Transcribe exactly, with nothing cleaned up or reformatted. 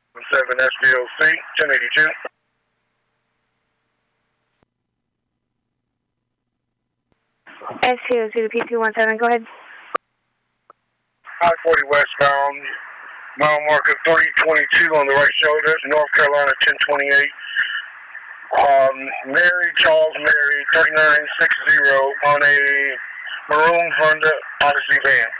seven S D O C, ten eighty-two. S T O C to P two one seven, go ahead. I forty westbound, mile marker three twenty-two on the right shoulder, North Carolina ten twenty-eight. Um, Mary, Charles Mary, thirty-nine sixty on a maroon Honda Odyssey van.